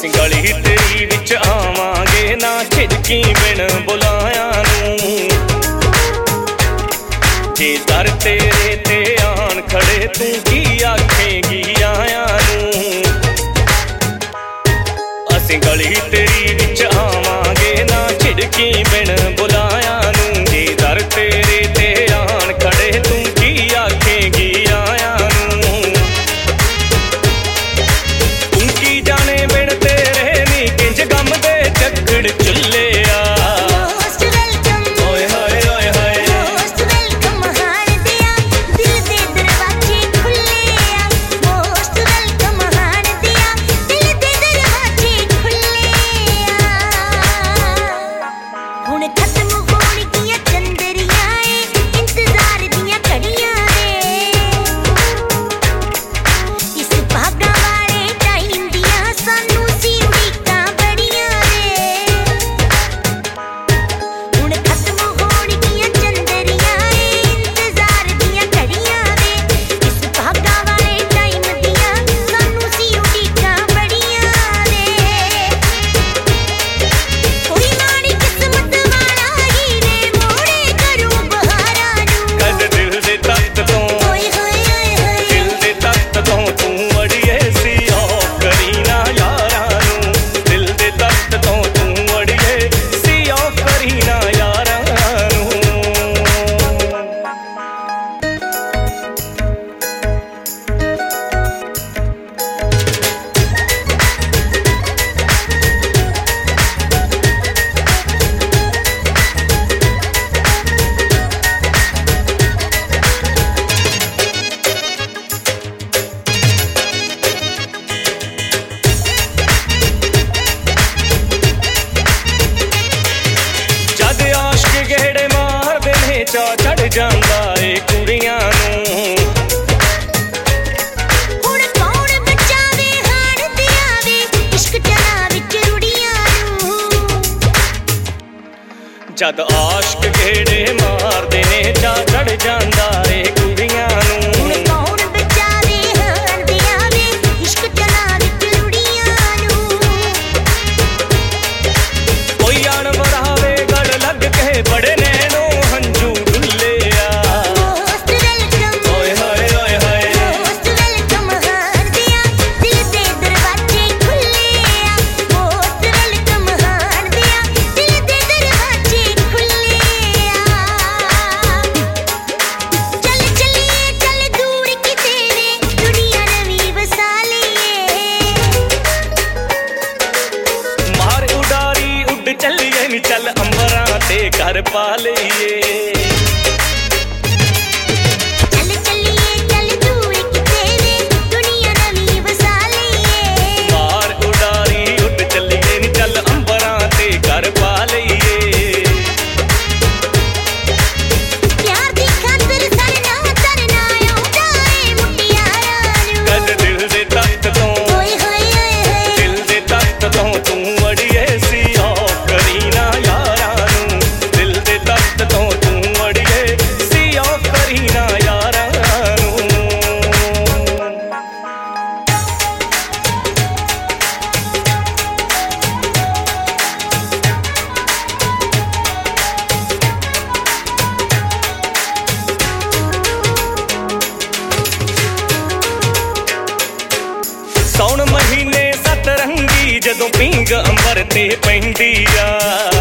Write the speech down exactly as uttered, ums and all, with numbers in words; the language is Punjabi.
ਅਸੀਂ ਗਲੀ ਤੇਰੀ ਵਿੱਚ ਆਵਾਂਗੇ ਨਾ ਝਿਜਕੀ ਬਿਨ ਬੁਲਾਇਆ ਨੂੰ। ਜੇ ਦਰ ਤੇਰੇ ਤੇ ਆਣ ਖੜੇ ਤੂੰ ਕੀ ਆਖੇਂਗੀ ਆਇਆ ਨੂੰ। ਅਸੀਂ ਗਲੀ ਤੇਰੀ ਵਿੱਚ ਆਵਾਂਗੇ ਨਾ ਝਿਜਕੀ ਬਿਨ ਬੁਲਾਇਆ ਨੂੰ। ਜੇ ਦਰ ਤੇਰੇ ਤੇ ਆਣ ਖੜੇ ਤੂੰ ਕੀ ਆਖੇਂਗੀ ਆਇਆ ਨੂੰ। ਤੂੰ ਕੀ ਜਾਣੇ ਬਿਨ ਤੇਰੇ ਨੀ ਕਿੰਜ ਗਮ ਦੇ ਝੱਖੜ ਚੁੱਲਿਆ। ਚੜ ਜਾਂਦਾ ਏ ਕੁੜੀਆਂ ਨੂੰ। ਹੁਣ ਕੌਣ ਬਚਾਵੇ ਹਾਣ ਤੇ ਆਵੇ ਇਸ਼ਕ ਜਲਾਂ ਵਿੱਚ ਰੁੜੀਆਂ ਨੂੰ। ਜਦ ਆਸ਼ਕ ਗੇੜੇ ਮਾਰਦੇ ਨੇ ਚਾ ਚੜ ਜਾਂਦਾ ਏ ਕੁੜੀਆਂ ਨੂੰ। ਹੁਣ ਕੌਣ ਬਚਾਵੇ ਹਾਣ ਤੇ ਆਵੇ ਇਸ਼ਕ ਜਲਾਂ ਵਿੱਚ ਰੁੜੀਆਂ ਨੂੰ। ਕੋਈ ਅਣ ਵਰਾਵੇ ਗੜ ਲੱਗ ਕੇ ਬੜੇ ਨੈਣੋ ਹੰਝੂ ਚੱਲੀਏ ਨੀ ਚੱਲ ਅੰਬਰਾਂ ਤੇ ਘਰ ਪਾ ਲਈਏ। ਚੱਲ ਚੱਲੀਏ ਚੱਲ ਦੂਰ ਕਿਤੇ ਵੇ ਦੁਨੀਆ ਨਵੀਂ ਵਸਾ ਲਈਏ। ਮਾਰ ਉਡਾਰੀ ਉੱਡ ਚੱਲੀਏ ਨੀ ਚੱਲ ਅੰਬਰਾਂ ਤੇ ਘਰ ਪਾ ਲਈਏ। ਪਿਆਰ ਦੀ ਖਾਤਰ ਸਰਨਾ ਤਰਨਾ ਆਉਂਦਾ ਏ ਮੁਟਿਆਰਾਂ ਨੂੰ। ਕਦ ਦਿਲ ਦੇ ਤਖਤ ਤੋਂ ਓਏ ਹੋਏ ਹੋਏ ਦਿਲ ਦੇ ਤਖਤ ਤੋਂ ਤੂੰ ਅੜੀਏ ਸੀ ਕਰੀਨਾ ਯਾਰਾਂ ਨੂੰ। ਦਿਲ ਦੇ ਤਖਤ ਤੋਂ ਤੂੰ ਅੜੀਏ ਸੀ ਓ ਕਰੀਨਾ ਯਾਰਾਂ ਨੂੰ। ਸੌਣ ਮਹੀਨੇ ਸਤਰੰਗੀ ਜਦੋਂ ਪੀਂਗ ਅੰਬਰ ਤੇ ਪੈਂਦੀ ਆ।